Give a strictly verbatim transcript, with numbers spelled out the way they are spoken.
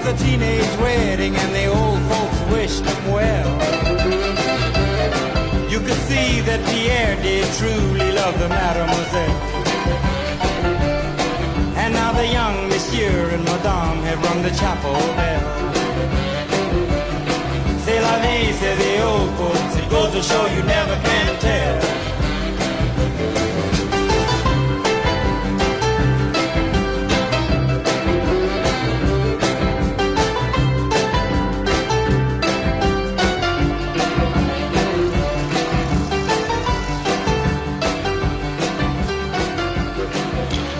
a teenage wedding and the old folks wished him well. You could see that Pierre did truly love the mademoiselle. And now the young monsieur and madame have rung the chapel bell. C'est la vie, c'est the old